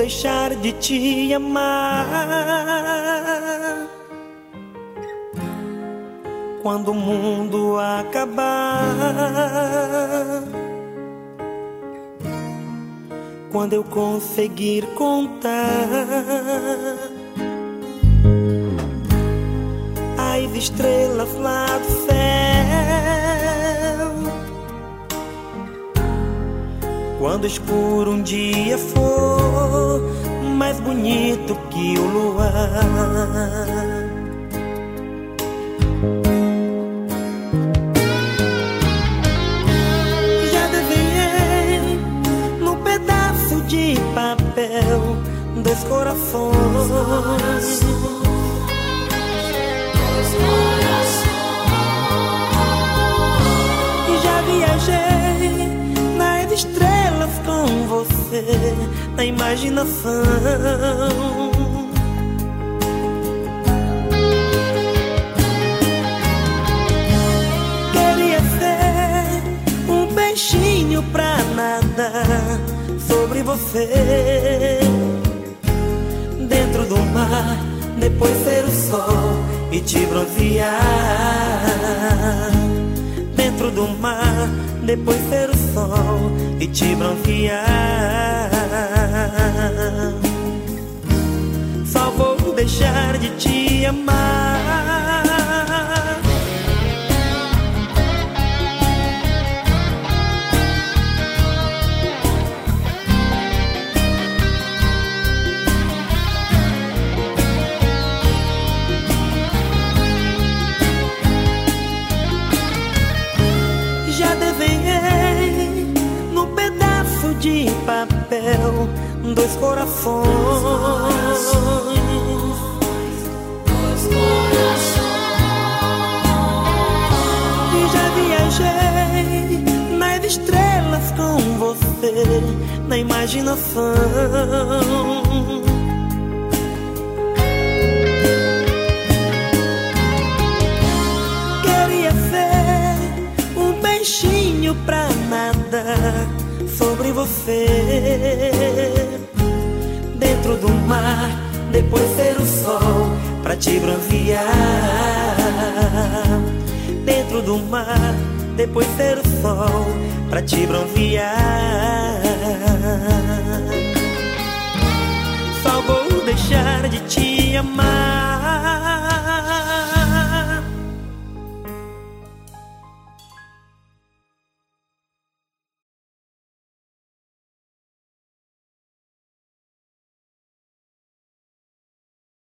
deixar de te amar quando o mundo acabar, quando eu conseguir contar as estrelas lá do céu, quando escuro um dia for mais bonito que o luar. Já desenhei num pedaço de papel dois corações. E já viajei nas estrelas com você, na imaginação. Queria ser um peixinho pra nadar sobre você, dentro do mar, depois ser o sol e te bronzear. Dentro do mar, depois ser o sol e te bronzear. Só vou deixar de te amar de papel dois corações. E já viajei nas estrelas com você, na imaginação. Queria ser um peixinho pra nadar sobre você, dentro do mar, depois ser o sol pra te bronzear. Dentro do mar, depois ser o sol pra te bronzear. Só vou deixar de te amar